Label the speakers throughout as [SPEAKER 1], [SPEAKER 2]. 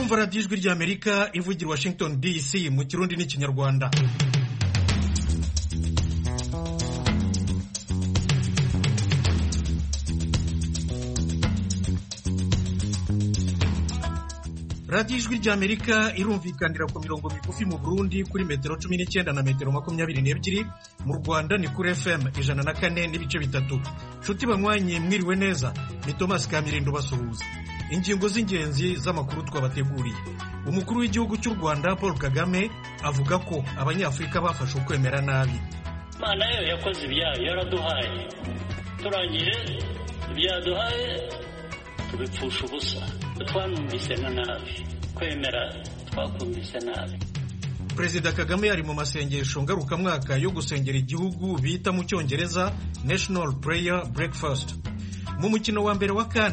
[SPEAKER 1] kumva radiyo ijwi ry'Amerika ivugira Washington DC mu Kirundi n'Ikinyarwanda. radiyo ijwi ry'Amerika irumvikanira ku mirongo migufi mu Burundi kuri metero 19 na metero 22, mu Rwanda ni kuri FM 104.3. Nshuti banywanyi mwiriwe neza, ni Thomas Kamirindo basuhuza. Ingingo z'ingenzi z'amakuru twabateguriye. Umukuru w'igihugu cy'u Rwanda Paul Kagame avuga ko abanyafrika bafashe ukwemera nabi.
[SPEAKER 2] Mana yo yakoze ibyayo yaraduhaye, turangije ibyaduhaye tubipfusha ubusa, twanumvise nabi, kwemera twakumvise nabi.
[SPEAKER 1] Perezida Kagame yari mu masengesho ngarukamwaka yo gusengera igihugu bita mu Cyongereza National Prayer Breakfast. Mu mukino wa mbere wa CAN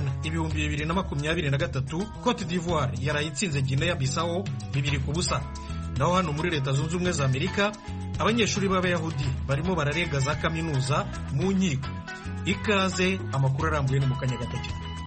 [SPEAKER 1] 2023 Cote d'Ivoire yarayitsinze Guinea Bissau 2-0. Naho hano muri Leta Zunze Ubumwe za Amerika abanyeshuri b'Abayahudi barimo bararega za kaminuza mu nkiko. Ikaze amakuru arambuye ni mu kanya gato.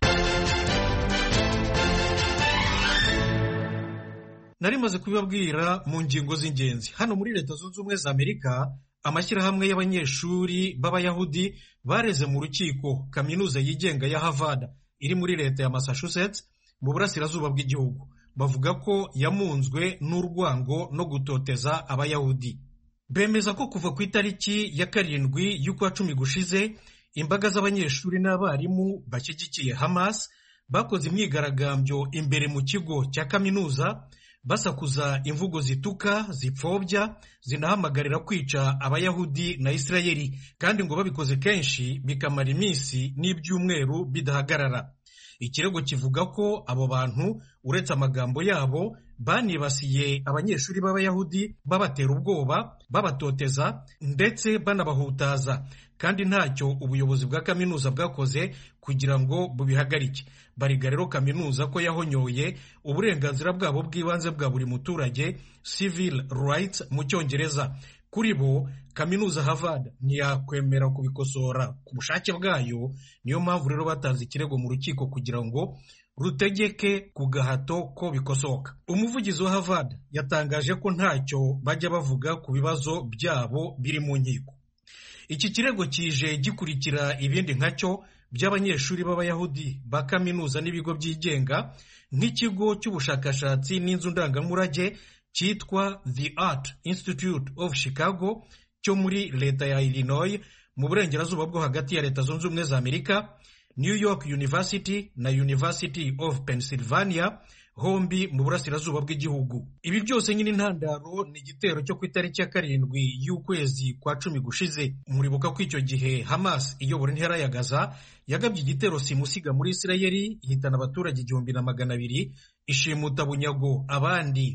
[SPEAKER 1] Narimaze kubibabwira mu ngingo z'ingenzi. Hano muri Leta Zunze Ubumwe za Amerika amashyirahamwe y'abanyeshuri b'Abayahudi bareze mu rukiko kaminuza yigenga ya Harvard iri muri leta ya Massachusetts mu burasirazuba bw'igihugu. Bavuga ko yamunzwe n'urwango no gutoteza Abayahudi. Bemeza ko kuva ku itariki ya 7 y'ukwa 10 gushize imbaga z'abanyeshuri n'abarimu bashyigikiye Hamas bakoze imyigaragambyo imbere mu kigo cya kaminuza basakuza imvugo zituka, zipfobya, zinahamagarira kwica Abayahudi na Isirayeli, kandi ngo babikoze kenshi bikamara iminsi n'ibyumweru bidahagarara. Ikirego kivuga ko abo bantu uretse amagambo yabo banibasiye abanyeshuri b'Abayahudi babatera ubwoba, babatoteza ndetse banabahutaza, kandi ntacyo ubuyobozi bwa kaminuza bwakoze kugira ngo bubihagarike. Bariga rero kaminuza ko yahonyoye uburenganzira bwabo bw'ibanze bwa buri muturage, civil rights mu Cyongereza. Kuri bo kaminuza Harvard ntiyakwemera kubikosora ku bushake bwayo, niyo mpamvu rero batanze ikirego mu rukiko kugira ngo rutegeke ku gahato ko bikosoka. Umuvugizi wa Harvard yatangaje ko ntacyo bajya bavuga ku bibazo byabo biri mu nkiko. Iki kirego kije gikurikira ibindi nkacyo by'abanyeshuri b'Abayahudi ba kaminuza n'ibigo byigenga nk'ikigo cy'ubushakashatsi n'inzu ndangamurage cyitwa The Art Institute of Chicago cyo muri leta ya Illinois mu burengerazuba bwo hagati ya Leta Zunze Ubumwe za Amerika, New York University na University of Pennsylvania hombi mu burasirazuba bw'igihugu. Ibi byose nyine intandaro ni igitero cyo ku itariki ya 7 y'ukwezi kwa 10 gushize. Muribuka ko icyo gihe Hamas iyobora intera ya Gaza yagabye igitero simusiga muri Isirayeli, ihitana abaturage 200,200, ishimuta bunyago abandi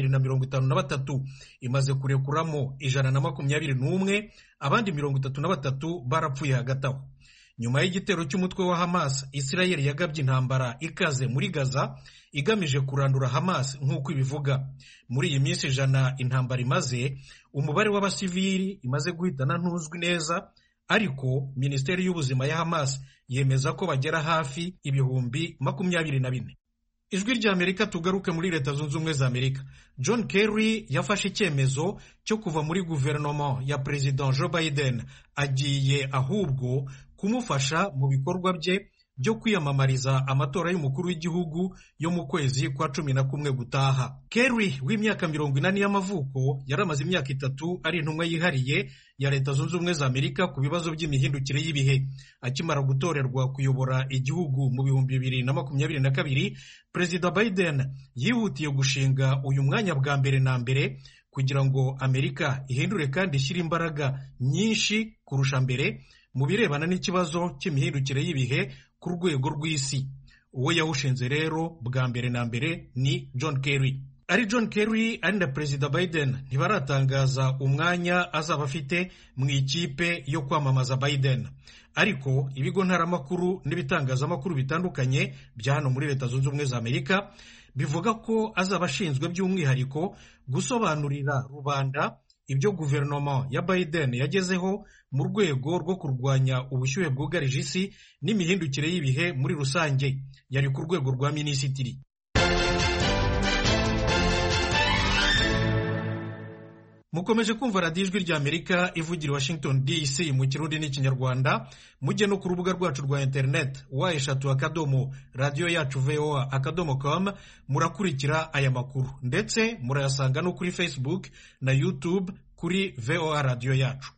[SPEAKER 1] 253, imaze kurekuramo 121, abandi 33 barapfuye hagati aho. Nyuma y'igitero cy'umutwe wa Hamas, Isirayeli yagabye intambara ikaze muri Gaza igamije kurandura Hamas nk'uko ibivuga. Muri iyi minsi 100 intambara imaze, umubare w'abasivili imaze guhitana ntuzwi neza, ariko Minisiteri y'Ubuzima ya Hamas yemeza ko bagera hafi 24,000. Ijwi ry'Amerika tugaruke muri Leta Zunze Ubumwe za Amerika. John Kerry yafashe icyemezo cyo kuva muri guverinoma ya President Joe Biden, agiye ahubwo kumufasha mu bikorwa bye byo kwiyamamariza amatora y'umukuru w'igihugu yo mu kwezi kwa 11 gutaha. Kerry w'imyaka 40 y'amavuko yaramaze imyaka 3 ari intumwa yihariye ya Leta Zunze Ubumwe za Amerika ku bibazo by'imihindukire y'ibihe. Akimara gutorerwa kuyobora igihugu mu 2022, Perezida Biden yihutiye gushinga uyu mwanya bwa mbere na mbere kugira ngo Amerika ihindure kandi ishyire imbaraga nyinshi kurusha mbere mu birebana n'ikibazo cy'imihindukire y'ibihe ku rwego rw'isi. Uwo yawushinze rero bwa mbere na mbere ni John Kerry. Ari John Kerry ari na Perezida Biden ntibaratangaza umwanya azaba afite mu ikipe yo kwamamaza Biden, ariko ibigo ntaramakuru n'ibitangazamakuru bitandukanye bya hano muri Leta Zunze Ubumwe za Amerika bivuga ko azaba ashinzwe by'umwihariko gusobanurira rubanda ibyo guverinoma ya Biden yagezeho mu rwego rwo kurwanya ubushyuhe bwugarije isi n'imihindukire y'ibihe muri rusange. Yari ku rwego rwa minisitiri. mukomeje kumva radiyo ijwi ry'Amerika ivugira Washington DC mu kirundi n'ikinyarwanda. mujye no ku rubuga rwacu rwa interineti /akadomo radiyo yacu voa.com murakurikira aya makuru, ndetse murayasanga no kuri Facebook na YouTube kuri VOA radiyo yacu.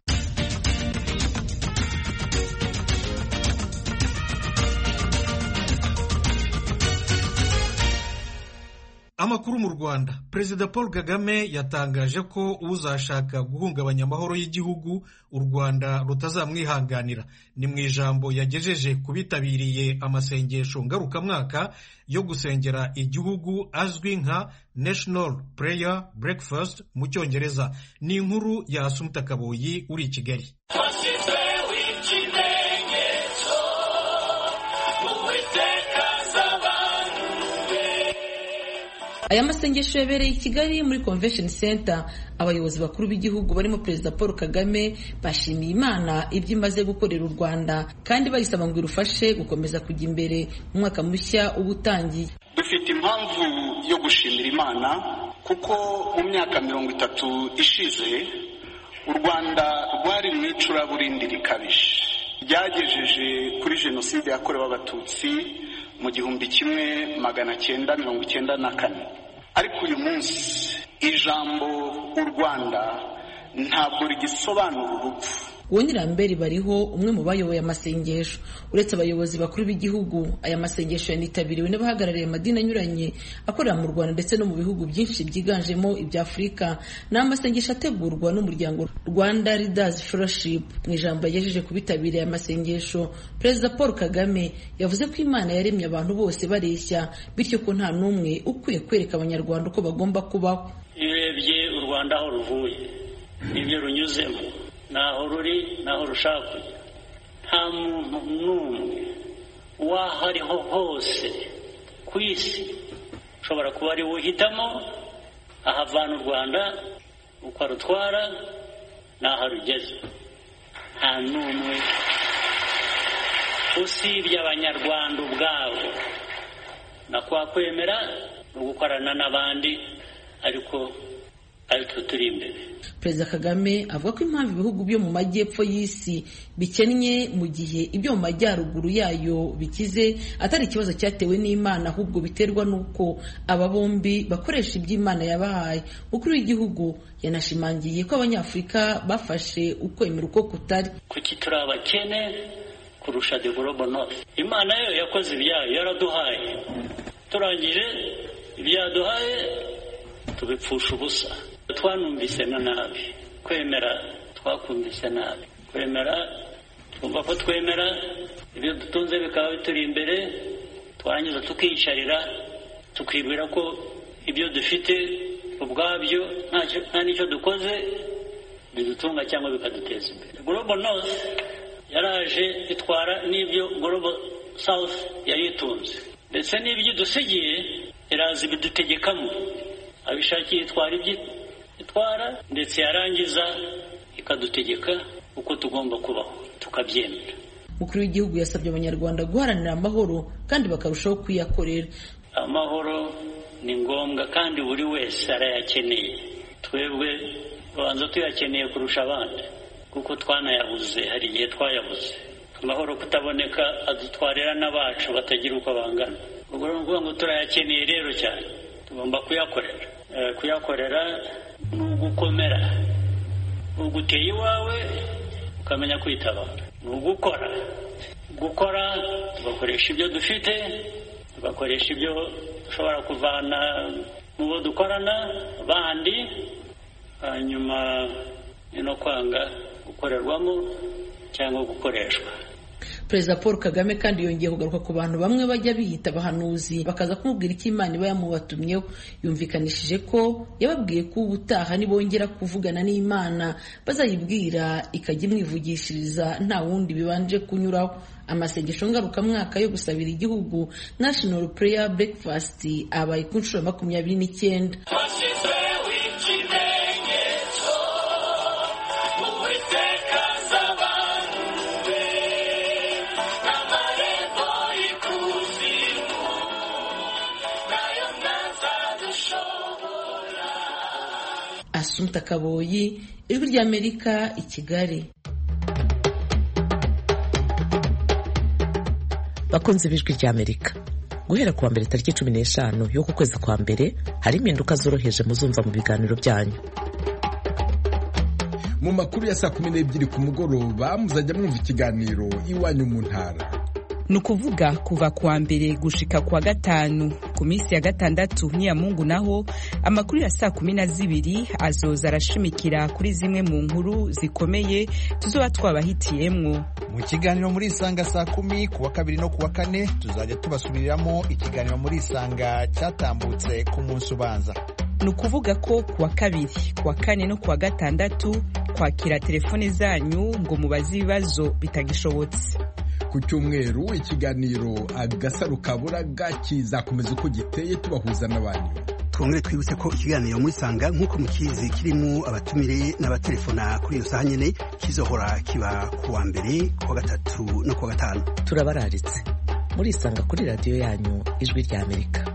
[SPEAKER 1] Amakuru mu Rwanda. Perezida Paul Kagame yatangaje ko uzashaka guhungabanya amahoro y'igihugu u Rwanda rutazamwihanganira. Ni mu ijambo yagejeje ku bitabiriye amasengesho ngarukamwaka yo gusengera igihugu azwi nka National Prayer Breakfast mu Cyongereza. Ni inkuru ya Asumta Kaboyi uri i Kigali.
[SPEAKER 3] Aya masengesho yabereye i Kigali muri Convention Center. Abayobozi bakuru b'igihugu barimo Perezida Paul Kagame bashimiye Imana ibyo imaze gukorera u Rwanda kandi bayisaba ngo irufashe gukomeza kujya imbere mu mwaka mushya ubutangiye.
[SPEAKER 4] Dufite impamvu yo gushimira Imana kuko mu myaka 30 ishize u Rwanda rwari mu icuraburindi rikabije ryagejeje kuri jenoside yakorewe Abatutsi mu 1994. Ariko uyu munsi ijambo u Rwanda ntabwo rigisobanura urupfu.
[SPEAKER 3] Wonyirambere bariho umwe mu bayoboye amasengesho. Uretse abayobozi bakuru b'igihugu, aya masengesho yanitabiriwe n'abahagarariye amadini anyuranye akorera mu Rwanda ndetse no mu bihugu byinshi byiganjemo ibya Afurika. Ni amasengesho ategurwa n'umuryango Rwanda Leaders Fellowship. Mu ijambo yagejeje ku bitabiriye amasengesho, Perezida Paul Kagame yavuze ko Imana yaremye abantu bose bareshya, bityo ko nta n'umwe ukwiye kwereka abanyarwanda uko bagomba kubaho.
[SPEAKER 2] Irebye u Rwanda aho ruvuye n'ibyo runyuzemo, naho ruri naho rushaka kujya, nta muntu n'umwe wahariho hose ku isi ushobora kuba ari uhitamo ahavana u Rwanda uko arutwara n'aho arugeze. Nta n'umwe usibye abanyarwanda ubwabo nakwakwemera no gukorana n'abandi, ariko turi imbere.
[SPEAKER 3] Perezida Kagame avuga ko impamvu ibihugu byo mu majyepfo y'isi bikennye mu gihe ibyo mu majyaruguru yayo bikize atari ikibazo cyatewe n'Imana, ahubwo biterwa n'uko aba bombi bakoresha iby'Imana yabahaye. Umukuru w'igihugu yanashimangiye ko Abanyafurika bafashe ukwemera uko kutari.
[SPEAKER 2] Kuki turi abakene kurusha the global north? Imana yo yakoze ibyayo, yaraduhaye, turangije ibyaduhaye tubipfusha ubusa. Twanumvise nabi, kwemera twakumvise nabi, kwemera twumva ko twemera ibyo dutunze bikaba bituri imbere, twarangiza tukiyicarira tukibwira ko ibyo dufite ubwabyo nta n'icyo dukoze bidutunga cyangwa bikaduteza imbere. Global North yaraje itwara n'ibyo Global South yari itunze, ndetse n'ibyo dusigiye iraza ibidutegekamo, abishakiye itwara ibyo itwara, ndetse yarangiza ikadutegeka uko tugomba kubaho tukabyemera.
[SPEAKER 3] Umukuru w'igihugu yasabye abanyarwanda guharanira amahoro kandi bakarushaho kuyakorera.
[SPEAKER 2] Amahoro ni ngombwa kandi buri wese arayakeneye. Twebwe tubanza tuyakeneye kurusha abandi kuko twanayabuze, hari igihe twayabuze. Amahoro kutaboneka adutwarira n'abacu batagira uko bangana. Ubwo ni ukuvuga ngo turayakeneye rero cyane, tugomba kuyakorera. Kuyakorera ni ugukomera, uguteye iwawe ukamenya kwitabara, ni ugukora tugakoresha ibyo dufite, tugakoresha ibyo dushobora kuvana mu bo dukorana bandi, hanyuma no kwanga gukorerwamo cyangwa gukoreshwa.
[SPEAKER 3] Perezida Paul Kagame kandi yongeye kugaruka ku bantu bamwe bajya biyita abahanuzi bakaza kumubwira icyo Imana iba yamubatumyeho. Yumvikanishije ko yababwiye ko ubutaha nibongera kuvugana n'Imana bazayibwira ikajya imwivugishiriza nta wundi bibanje kunyuraho. Amasengesho ngarukamwaka yo gusabira igihugu National Prayer Breakfast abaye ku nshuro 29. Assumpta Kaboyi, Ijwi ry'Amerika i Kigali.
[SPEAKER 5] Bakunze b'Ijwi ry'Amerika, guhera kuwa mbere tariki 15 yo ku kwezi kwa mbere hari impinduka zoroheje muzumva mu biganiro byanyu.
[SPEAKER 6] Mu makuru ya saa 12 ku mugoroba muzajya mwumva ikiganiro Iwanyu mu ntara.
[SPEAKER 7] Nukuvuga kuva kuwa mbere gushika kuwa gatanu, ku minsi ya gatandatu niya Mungu naho amakuru ya saa 12 azoza arashimikira kuri zimwe mu nkuru zikomeye tuzoba twabahitiyemwo.
[SPEAKER 8] Mu kiganiro muri Isanga saa 10 kuwa kabiri no kuwa kane tuzajya tubasubiriramo ikiganiro muri Isanga cyatambutse ku munsi ubanza.
[SPEAKER 7] Nukuvuga ko kuwa kabiri, kuwa kane no kuwa gatandatu kwakira telefone zanyu ngo mubaze ibibazo bitagishobotse.
[SPEAKER 6] Ku cyumweru ikiganiro Agasaro Kaburaga kizakomeza uko giteye tubahuza n'abantu.
[SPEAKER 9] Twongere twibutse ko ikiganiro muri Sanga nk'uko mukizi kirimo abatumire n'abatelefona kuri iyo saha nyene kizohora kiba kuwa mbere, kuwa gatatu no kuwa gatanu.
[SPEAKER 5] Turabararitse muri Isanga kuri radio yanyu Ijwi ry'Amerika.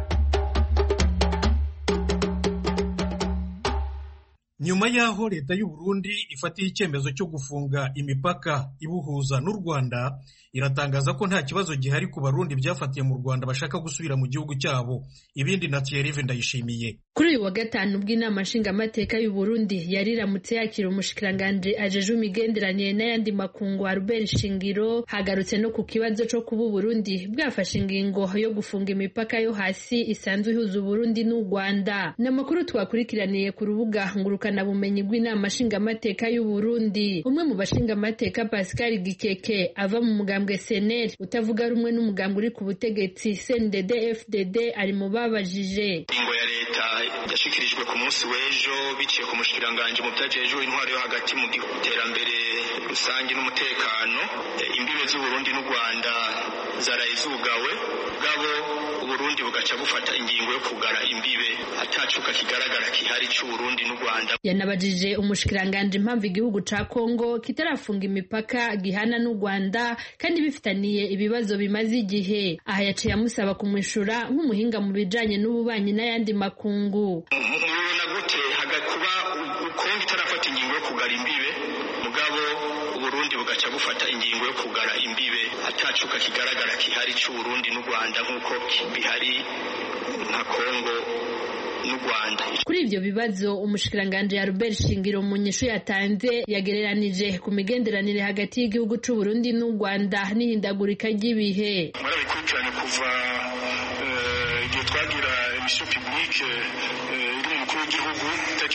[SPEAKER 1] Nyuma yaho leta y'u Burundi ifatiye icyemezo cyo gufunga imipaka ibuhuza n'u Rwanda, iratangaza ko nta kibazo gihari ku Barundi byafatiye mu Rwanda bashaka gusubira mu gihugu cyabo. Ibindi na Thierry Ndayishimiye.
[SPEAKER 10] Kuri uyu wa gatanu bw'inama nshingamateka y'u Burundi yariramutse yakira umushikiranganje ajeje imigenderanire n'ayandi makungu Albert Shingiro, hagarutse no ku kibazo cyo kuba Burundi bwafashe ingingo yo gufunga imipaka yo hasi isanzwe ihuza Burundi n'u Rwanda. N'amakuru twakurikiraniye ku rubuga ngurukana bumenyi bw'inama nshingamateka y'u Burundi. Umwe mu bashingamateka Pascal Gikeke ava mu mugambwe CNL utavuga rumwe n'umugambwe uri ku butegetsi CNDD-FDD ari mu babajije.
[SPEAKER 11] Ingo ya leta yashikirijwe ku munsi w'ejo biciye ku mushikiranganje mu byajejwe intwaro yo hagati mu iterambere rusange n'umutekano. Imbibe z'u Burundi n'u Rwanda zarayizugawe gabo Burundi bugaca bufata ingingo yo kugara imbibe atacuka kigaragara kihari cy'u Burundi n'u Rwanda.
[SPEAKER 10] Yanabajije umushikiranganje impamvu igihugu ca Kongo kitarafunga imipaka gihana n'u Rwanda kandi bifitaniye ibibazo bimaze igihe. Aha yaciye amusaba kumwishura nk'umuhinga mu bijanye n'ububanyi n'ayandi makungu.
[SPEAKER 11] Mubona gute hagakuba Kongo itarafata ingingo yo kugara imbibe mugabo Burundi bugaca bufata ingingo yo kugara imbibe atacuka kigaragara kihari cy'u Burundi n'u Rwanda nk'uko bihari nka Kongo n'u Rwanda.
[SPEAKER 10] Kuri ibyo bibazo umushikiranganje Albert Shingiro mu nyishu yatanze yagereranije ku migenderanire hagati y'igihugu cy'u Burundi n'u Rwanda n'ihindagurika ry'ibihe.
[SPEAKER 11] Murabikurikiranye kuva igihe twagira emission publique iri mu w'igihugu tariki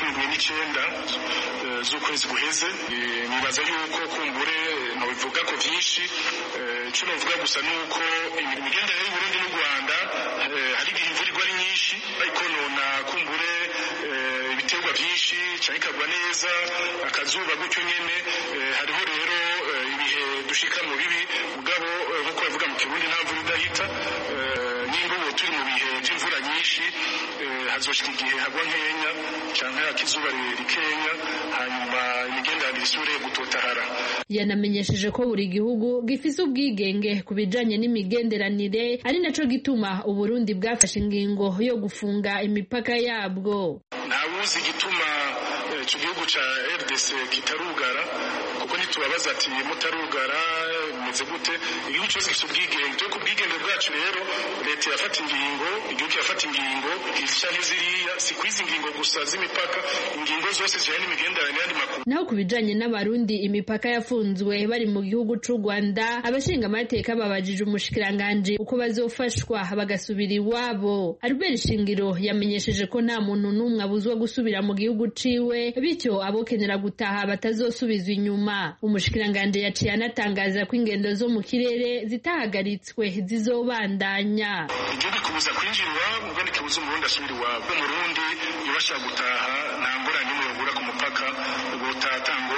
[SPEAKER 11] 29 z'ukwezi guheze. Nibaza yuko kumbure ntibivuga ko byinshi, icyo navuga gusa nuko imigenderanire y'u Burundi n'u Rwanda hari igihe imvura igwa ari nyinshi ariko nona kumbure ibiterwa byinshi cyane ikagwa neza akazuba gutyo nyene. Hariho rero ibihe dushika mu bibi mugabo nkuko bavuga mu Kirundi nta mvura idahita. N'ingo turi mu bihe by'imvura nyinshi hazoshika igihe hagwa nkenya cyangwa akizuba rikenya hanyuma imigenderanire isure gutotahara.
[SPEAKER 10] Yanamenyesheje ko buri gihugu gifise ubwigenge ku bijanye n'imigenderanire ari naco gituma u Burundi bwafashe ingingo yo gufunga imipaka yabwo.
[SPEAKER 11] Ntawuzi gituma icyo gihugu ca RDC kitarugara kuko nitubabaza ati mutarugara meze gute. Igihugu cyose gifite ubwigenge, cyo ku bwigenge bwacu rero leta yafata ingingo, igihugu yafata ingingo izisha n'iziriya si kwiza ingingo gusa z'imipaka, ingingo zose zijanye n'imigenderanire y'andi makuru.
[SPEAKER 10] Naho ku bijanye n'abarundi imipaka yafunzwe bari mu gihugu c'u Rwanda, abashinga amateka babajije umushikiranganje uko bazofashwa bagasubira iwabo. Albert Shingiro yamenyesheje ko nta muntu n'umwe abuzwa gusubira mu gihugu ciwe, bityo abokenera gutaha batazosubizwa inyuma. Umushikiranganje yaciye anatangaza ko ingendo zo mu kirere zitahagaritswe zizobandanya.
[SPEAKER 11] Igihugu kubuza kwinjirwa ubwo ntikibuza umurundi asubira iwabo. Umurundi yabasha gutaha nta ngorane n'imwe yobura ku mupaka, ubutaha atangorane ku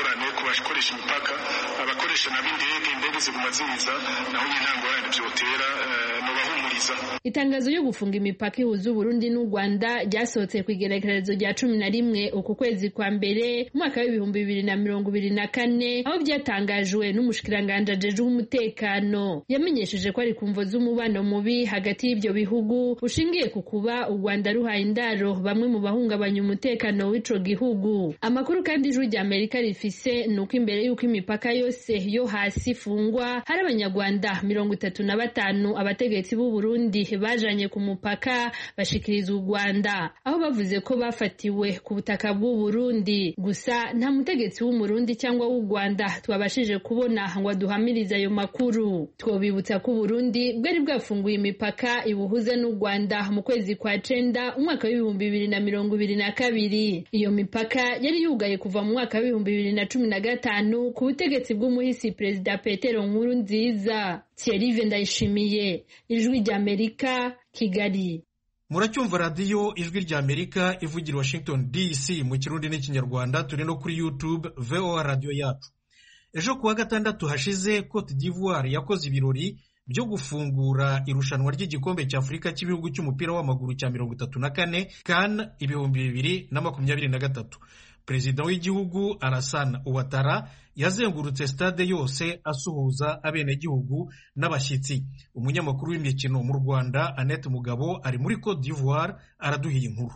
[SPEAKER 11] bakoresha imipaka abakoresha indege ziguma ziza naho nta ngorane byotera no bahumuriza.
[SPEAKER 10] Itangazo ryo gufunga imipaka ihuza Burundi n'u Rwanda ryasohotse ku igerekerezo rya 11 uku kwezi kwa mbere mwaka w'ibihumbi 2024 aho byatangajwe n'umushikiranganje ajejwe umutekano. Yamenyesheje ko ari kumvo z'umubano mubi hagati y'ibyo bihugu ushingiye ku kuba u Rwanda ruhaye indaro bamwe mu bahungabanya umutekano w'ico gihugu. Amakuru kandi ijwi rya Amerika rifise nuko imbere y'uko imipaka yose yo hasi ifungwa hari abanyarwanda 35 abategetsi b'u Burundi bajanye ku mupaka bashikiriza u Rwanda aho bavuze ko bafatiwe ku butaka bw'u Burundi. Gusa nta mutegetsi w'umurundi cyangwa w'u Rwanda twabashije kubona ngo aduhamirize ayo makuru. Twobibutsa ko Burundi bwari bwafunguye imipaka ibuhuza n'u Rwanda mu kwezi kwa 9 umwaka w'ibihumbi 2022. Iyo mipaka yari yugaye kuva mu mwaka w'ibihumbi 2015 ku butegetsi bw'umuhisi Perezida Petero Nkurunziza. Thierry Ndayishimiye, Ijwi rya Amerika, Kigali.
[SPEAKER 1] Muracyumva radio Ijwi rya Amerika ivugira Washington DC mu Kirundi n'Ikinyarwanda. Turi no kuri YouTube VOA Radio yacu. Ejo kuwa gatandatu hashize Cote d'Ivoire yakoze ibirori byo gufungura irushanwa ry'igikombe cya Afurika cy'ibihugu cy'umupira w'amaguru cya 34 CAN 2023. Perezida w'igihugu Alassane Ouattara yazengurutse stade yose asuhuza abenegihugu n'abashyitsi. Umunyamakuru w'imikino mu Rwanda Annette Mugabo ari muri Cote d'Ivoire araduhiye inkuru.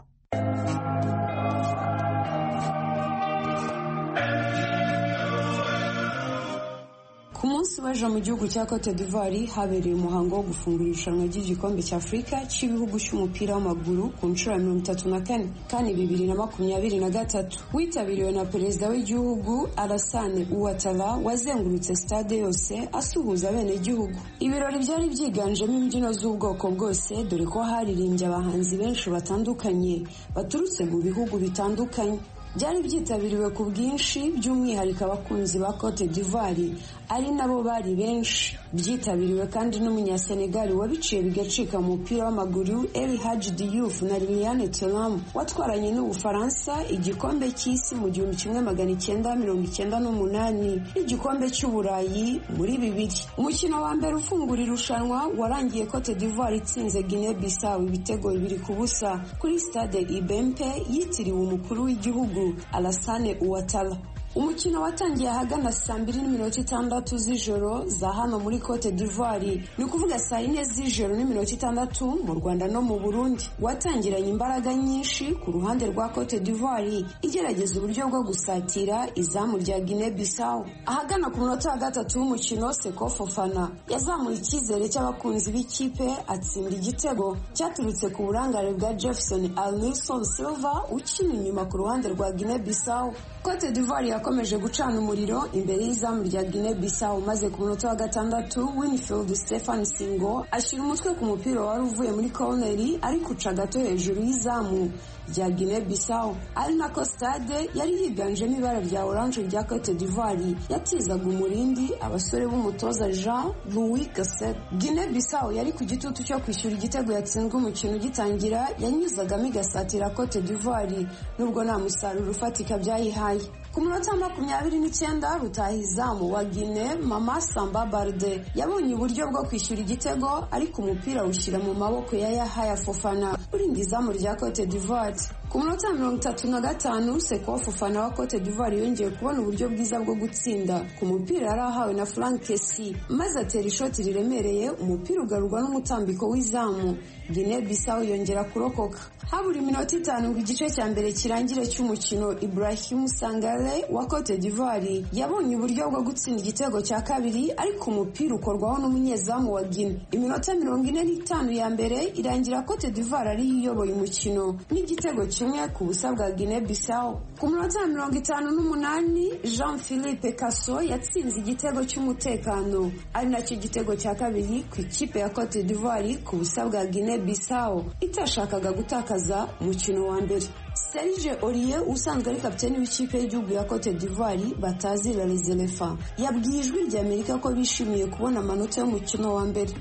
[SPEAKER 12] Ku munsi w'ejo mu gihugu cya Cote d'Ivoire habereye umuhango wo gufungura irushanwa ry'igikombe cya Afurika cy'ibihugu cy'umupira w'amaguru ku nshuro ya 34 kandi 2023 witabiriwe na perezida w'igihugu Alassane Ouattara wazengurutse stade yose asuhuza abenegihugu. Ibirori byari byiganjemo imbyino z'ubwoko bwose dore ko haririmbye abahanzi benshi batandukanye baturutse mu bihugu bitandukanye. Byari byitabiriwe ku bwinshi by'umwihariko abakunzi ba Cote d'Ivoire ari nabo bari benshi. Byitabiriwe kandi n'umunyasenegal wabiciye bigacika mu mupira w'amaguru El Hadji Diouf na Liliane Thuram watwaranye n'Ubufaransa igikombe cy'isi mu 1998 n'igikombe cy'Uburayi muri 2000. Umukino wa mbere ufungura irushanwa warangiye Cote d'Ivoire itsinze Guinea Bissau ibitego 2-0 kuri stade Ibempe yitiriwe umukuru w'igihugu Alassane Ouattara. Umukino watangiye ahagana saa 2:06 z'ijoro za hano muri Cote d'Ivoire, ni ukuvuga saa 4 z'ijoro n'iminota 6 mu Rwanda no mu Burundi. Watangiranye imbaraga nyinshi ku ruhande rwa Cote d'Ivoire igerageza uburyo bwo gusatira izamu rya Guinea Bissau. Ahagana ku munota wa gatatu w'umukino Seko Fofana yazamuye icyizere cy'abakunzi b'ikipe atsinda igitego cyaturutse ku burangare bwa Jefferson Alnilson Silva ukina inyuma ku ruhande rwa Guinea Bissau. Cote d'Ivoire yakomeje gucana umuriro imbere y'izamu rya Guinea Bissau maze ku munota wa gatandatu Winfield Stefan Singo ashyira umutwe ku mupira wari uvuye muri corneri ariko uca gato hejuru y'izamu rya Guinea Bissau. Ari nako stade yari yiganjemo ibara rya orange rya Cote d'Ivoire yatizaga umurindi abasore b'umutoza Jean-Louis Gasset. Guinea Bissau yari ku gitutu cyo kwishyura igitego yatsinzwe umukino ugitangira yanyuzagamo igasatira Cote d'Ivoire nubwo nta musaruro ufatika byayihaye. Ku munota 29 rutahizamu wa Guinea Mama Samba Balde yabonye uburyo bwo kwishyura igitego ariko umupira ushyira mu maboko ya Yahya Fofana urinda izamu rya Cote d'Ivoire. Ku munota 35 Seko Fofana wa Cote d'Ivoire yongeye kubona uburyo bwiza bwo gutsinda ku mupira yari ahawe na Franck Kessie maze atera ishoti riremereye umupira ugarurwa n'umutambiko w'izamu. Guinea Bissau yongera kurokoka. Habura iminota 5 ngo igice cya mbere kirangire cy'umukino Ibrahim Sangare wa Cote d'Ivoire yabonye uburyo bwo gutsinda igitego cya kabiri ariko umupira ukorwaho n'umunyezamu wa Guinea. Iminota 45 ya mbere irangira Cote d'Ivoire ari iyoboye umukino n'igitego kimwe ku busa bwa Guinea Bissau. Ku munota 58 Jean-Philippe Casso yatsinze igitego cy'umutekano ari nacyo gitego cya kabiri ku ikipe ya Cote d'Ivoire ku busa bwa Guinea Bissau itashakaga gutakaza umukino wa mbere. Serge Aurier usanzwe ari kapiteni w'ikipe y'igihugu ya Cote d'Ivoire batazira les Elephants yabwiye ijwi ry'Amerika ko bishimiye kubona amanota y'umukino wa mbere.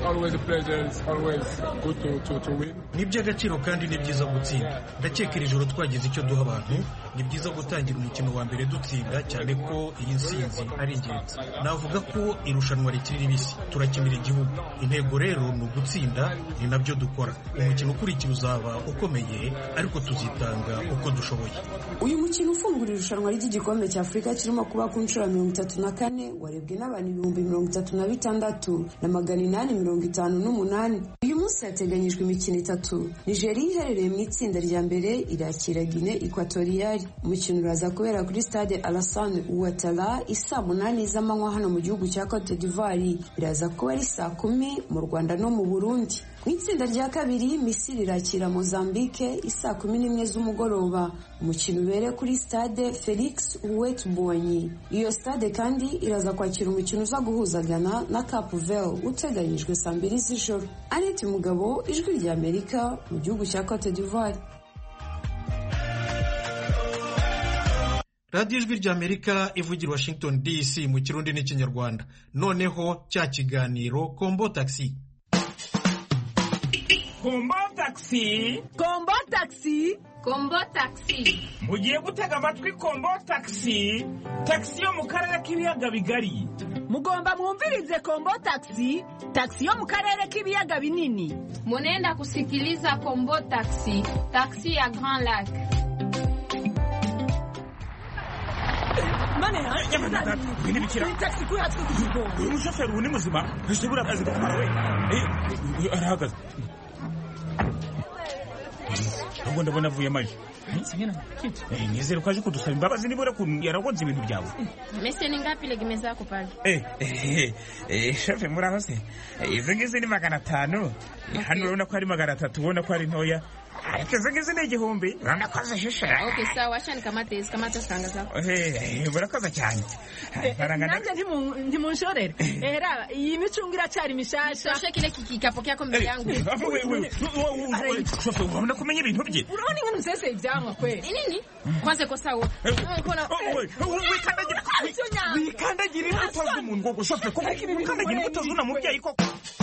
[SPEAKER 1] Ni by'agaciro kandi ni byiza gutsinda. Ndakeka iri joro twagize icyo duha abantu. Ni byiza gutangira umukino wa mbere dutsinda cyane ko iyi nsinzi ari ingenzi. Navuga ko irushanwa rikiri ribisi. Turakinira igihugu. Intego rero ni ugutsinda, ni nabyo dukora. Umukino ukurikira uzaba ukomeye ariko tuzitanga uko dushoboye.
[SPEAKER 12] Uyu mukino ufungura irushanwa ry'igikombe cya Afurika kirimo kuba ku nshuro 34 warebwe n'abantu 36,858. Uyu munsi hateganyijwe imikino itatu. Nigeria iherereye mu itsinda rya mbere irakira Guinea Equatorial. Umukino uraza kubera kuri stade Alassane Ouattara isaa 8 z'amanywa hano mu gihugu cya Cote d'Ivoire. Biraza kuba ari saa 10 mu Rwanda no mu Burundi. Mu itsinda rya kabiri Misiri irakira Mozambique isaa 11 z'umugoroba. Umukino ubere kuri stade Felix Houet-Boigny. Iyo stade kandi iraza kwakira umukino uza guhuza Ghana na Cape Verde uteganyijwe saa 2 z'ijoro. Annette Mugabo, ijwi rya Amerika mu gihugu cya Cote d'Ivoire.
[SPEAKER 1] Radio Ijwi rya Amerika ivugira Washington DC mu Kirundi n'Ikinyarwanda. Noneho cya kiganiro Kombo Taxi.
[SPEAKER 13] Kombo Taxi.
[SPEAKER 14] Kombo Taxi.
[SPEAKER 15] Kombo Taxi.
[SPEAKER 13] Mugiye gutega amatwi Kombo Taxi. Taxi yo mu karere k'ibiyaga bigari.
[SPEAKER 14] Mugomba mwumvirize Kombo Taxi. Taxi yo mu karere k'ibiyaga binini.
[SPEAKER 15] Munenda kusikiliza Kombo Taxi. Taxi ya Grand Lac.
[SPEAKER 14] Mane
[SPEAKER 13] nyamana bini bikira
[SPEAKER 14] taxi ko yatwe kujigo
[SPEAKER 13] uyu mushoferi uni muzima ntishobora kazi gutwara we arahagaze ngo ndabona avuye amaji nizere ko aje kudusaba imbabazi nibura ko yaragonze ibintu byawe.
[SPEAKER 15] Mese ni ngapi legime zako pale?
[SPEAKER 13] Shefe muraho se izi ngizi ni 500 hano urabona ko ari 300 ubona ko ari ntoya ariko izi ngizi ni 1000 urabona ko azishishira.
[SPEAKER 15] Okay sawa acha nikamate sanga zako.
[SPEAKER 13] Burakaza cyane
[SPEAKER 14] nanjye ntimunshorere era iyi micungira cyari mishasha
[SPEAKER 15] soshe kile kikapo kyako mbele yangu.
[SPEAKER 13] Shefe urabona ko menye ibintu bye
[SPEAKER 14] urabona inkono zese ibyamwa kwe
[SPEAKER 15] nini kwanze ko sawa
[SPEAKER 13] wikandagira imbuto z'umuntu ngo shefe ko wikandagira imbuto z'una mubyeyi koko.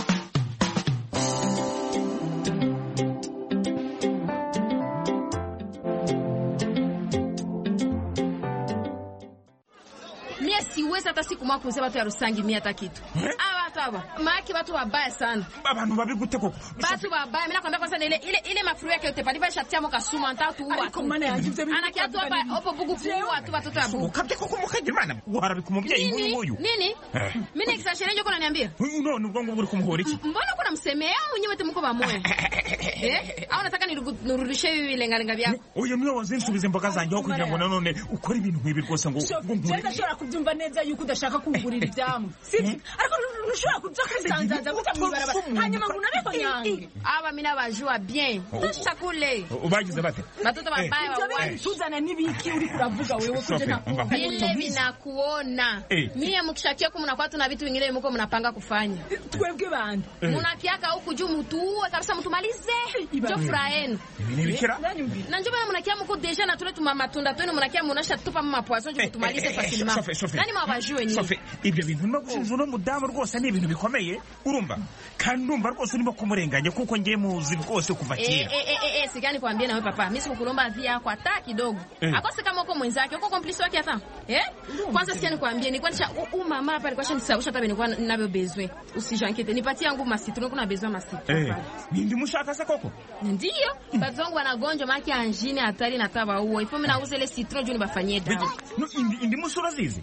[SPEAKER 15] Siwezi hata siku mwa kuuza watu ya Rusangi 100 hata kitu. Aba maki watu wabaya sana.
[SPEAKER 13] Abantu babi gute koko?
[SPEAKER 15] Watu wabaya. Mimi nakwambia kwanza ile mafuru yake yote paliva shatia mo kasuma ntatu uwa. Anakia tu hapa hapo bugu kuwa tu watoto wa bugu.
[SPEAKER 13] Kabye koko mukaje mana. Warabi kumubyeyi nguyu.
[SPEAKER 15] Nini? Mimi nikisha nje kuna niambia.
[SPEAKER 13] No nubwo uri kumuhora iki?
[SPEAKER 15] Mbona kuna msemea mwenyewe te mko bamoya? Au nataka nirudishe hivi lenga vyako.
[SPEAKER 13] Oyo niwe wazinsubize mboga zanjye kugira ngo none ukora ibintu nk'ibi rwose ngo
[SPEAKER 14] ndashobora kubyumva neza yuko udashaka kugurira ibyamu. Ariko nushobora kuza kwisanzaza gutamwibara hanyuma ngo unabeko nyange.
[SPEAKER 15] Aba mimi nabajua bien. Tushakule.
[SPEAKER 13] Ubagize bate?
[SPEAKER 15] Batoto babaya
[SPEAKER 14] wa. Tuzana nibiki uri kuravuga wewe kuje na.
[SPEAKER 15] Ile binakuona. Mimi mkishakia ko mnakuwa tuna vitu vingine mko mnapanga kufanya.
[SPEAKER 14] Twebwe bandi.
[SPEAKER 15] Munakiaka huku juu mtu kabisa mtumalize. Jo fraen.
[SPEAKER 13] Mimi bikira.
[SPEAKER 15] Na njoo bana mnakia mko deja na tule tumamatunda twenu mnakia munasha tupa mama poisson jo tumalize facilement. Nani mwabajue nyinyi?
[SPEAKER 13] Sofe ibyo bintu nimo gushinja no mudamu rwose ni ibintu bikomeye urumva kandi ndumva rwose urimo kumurenganya kuko ngiye muzi rwose kuva kera.
[SPEAKER 15] Sigani kwambia na wewe papa mimi sikukulomba via yako hata kidogo. Akose kama uko mwenzake uko complice wake hata. Kwanza sigani kwambia ni kwanisha mama hapa alikuwa shanisabusha hata nilikuwa nabyo bezwe. Usijankete nipatie yangu masitro kuna bezwe masitro.
[SPEAKER 13] Nindi mushaka se koko?
[SPEAKER 15] Ndio. Bazongo wanagonjwa maki anjini hatari na taba huo. Ipo mimi nauza ile citron juu nibafanyie dawa.
[SPEAKER 13] Indi musura zizi.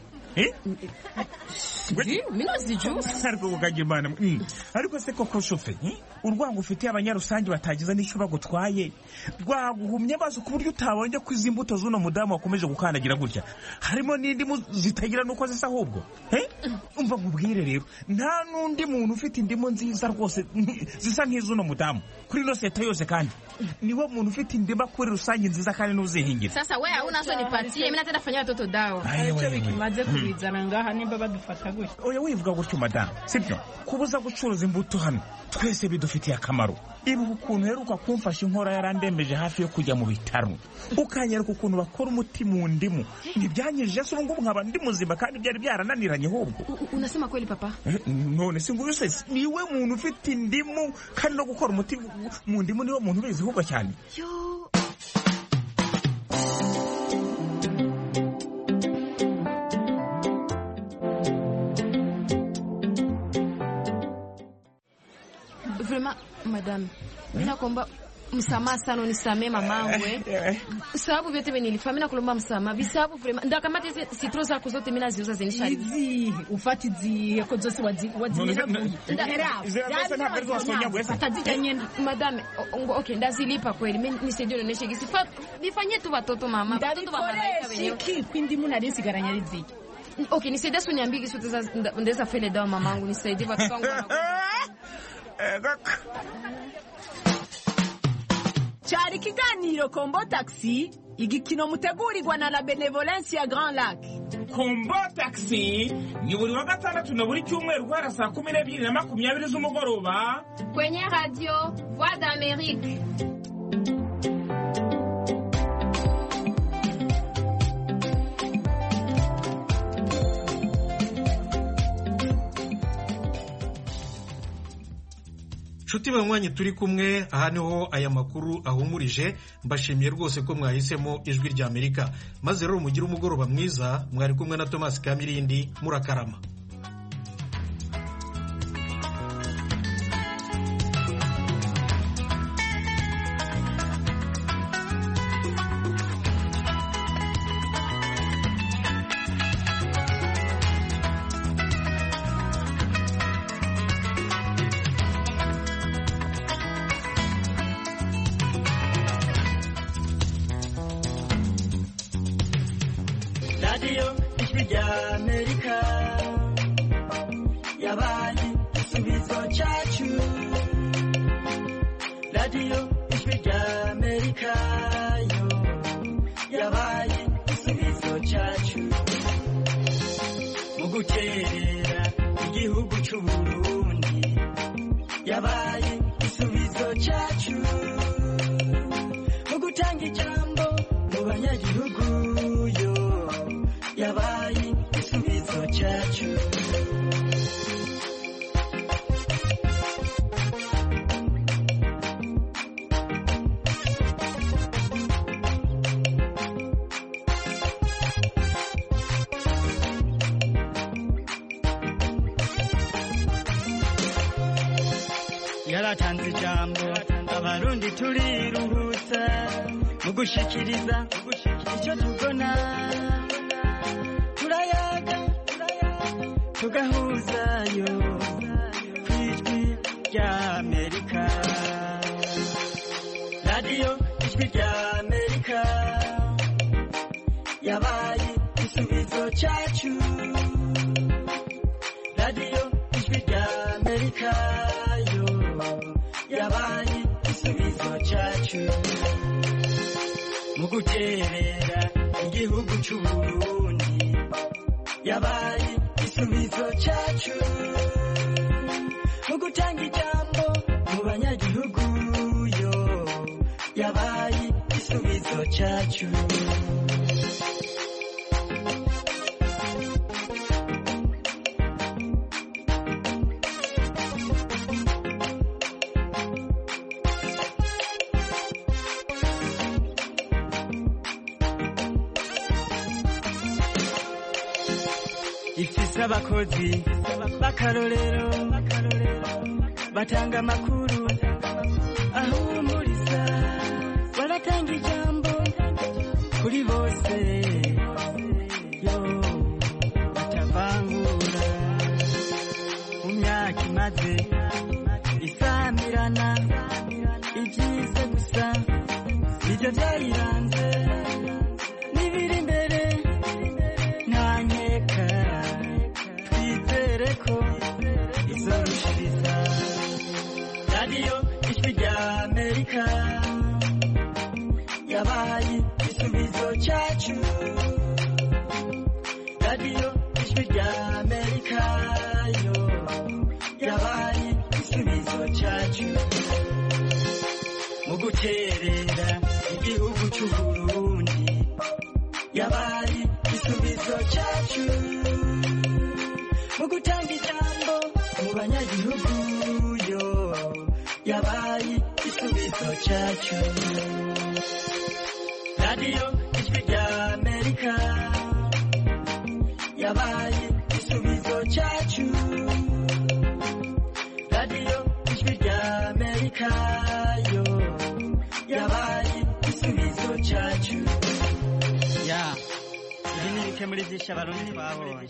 [SPEAKER 15] Mimi nazijua.
[SPEAKER 13] Ariko ugaje mana. Ariko se koko shofe, urwango ufite abanyarusangi batagiza n'icyo bagutwaye. Rwaguhumye bazo ku buryo utabonye kwizimbuto zuno mudamu wakomeje gukandagira gutya. Harimo n'indi zitagira nuko zisa ahubwo. Umva nkubwire rero, nta nundi muntu ufite indimo nziza rwose zisa nk'izuno mudamu. Kuri no seta yose kandi. Niwo muntu ufite indima kuri rusangi nziza kandi nuzihingira.
[SPEAKER 15] Sasa wewe hauna so nipatie, mimi nataka fanya watoto dawa.
[SPEAKER 14] Acho bikimaze kubizana ngaha nimba badufata
[SPEAKER 13] oya wivuga gutyo madamu sibyo kubuza gucuruza imbuto hano twese bidufitiye akamaro ibuka ukuntu heruka kumfasha inkora yarandembeje hafi yo kujya mu bitaro ukanyereka ukuntu bakora umuti mu ndimu ntibyanyirije se ubu nkaba ndi muzima kandi byari byarananiranye ahubwo.
[SPEAKER 15] Unasema kweli papa?
[SPEAKER 13] None singuyu se niwe muntu ufite indimu kandi no gukora umuti mu ndimu niwe muntu ubizi ahubwo cyane.
[SPEAKER 15] Vraiment, madame, mina kuomba msamaha sana, unisamee mamangu sababu vyote nilifanya. Mina kulomba msamaha bisababu vraiment ndakamata hizi citron zako zote mina ziuza zenisha
[SPEAKER 14] hizi ufati yako zote wazimira
[SPEAKER 15] madame. Okay, ndazilipa kweli. Mimi nisaidie nionyeshe gisi bifanye tu watoto mama, watoto wa malaika wenyewe
[SPEAKER 14] kwindi muna resi garanya riziki.
[SPEAKER 15] Okay, nisaidie suniambie gisi ndeza fele dawa mamangu, nisaidie watoto wangu.
[SPEAKER 14] Cyari kiganiro Kombo Taxi, igikino mutegurirwa na la Benevolence ya Grand Lac.
[SPEAKER 13] Kombo Taxi ni buri wa gatandatu na buri cyumweru guhera saa 12:20 z'umugoroba
[SPEAKER 15] kwenye radio Voix d'Amérique.
[SPEAKER 1] Nshuti banywanyi turi kumwe, aha niho aya makuru ahumurije. Mbashimiye rwose ko mwahisemo Ijwi rya Amerika. Maze rero mugire umugoroba mwiza. Mwari kumwe na Thomas Kamirindi. Murakarama.
[SPEAKER 16] Radio Ijwi rya Amerika yabaye igisubizo cyacu. Radio Ijwi rya Amerika yo yabaye igisubizo cyacu mu guterera igihugu cy'u Burundi. Yabaye igisubizo cyacu mu gutanga ijambo mu banyagihugu yo yabaye igisubizo cyacu. Yaratanze ijambo abarundi turiruhutsa mu gushikiriza icyo tubona. Turayaga tugahuzayo kw'Ijwi rya Amerika. Radio Ijwi rya Amerika yabaye igisubizo cyacu. Radio Ijwi rya Amerika yo yabaye igisubizo cyacu mu guterera igihugu cy'u Burundi. Yabaye igisubizo cyacu mu gutanga ijambo mu banyagihugu yo yabaye igisubizo cyacu. Ifise abakozi b'akarorero batanga amakuru ahumuriza, baratanga ijambo kuri bose yo batavangura. Mu myaka imaze isamirana ibyiza gusa nibyo byayiranze, n'ibiri imbere nta nkeka twizere ko izorushiriza. Radio Ijwi rya Amerika yabaye igisubizo cyacu. Radio Ijwi rya Amerika cyacu mu guterera igihugu cy'u Burundi yabaye igisubizo cyacu mu gutanga ijambo mu banyagihugu yo yabaye igisubizo cyacu radiyo ijwi rya Amerika yabaye igisubizo cyacu radiyo ijwi rya Amerika yo yabaye igisubizo cyacu ya ibi ni bike muri byinshi abarundi babonye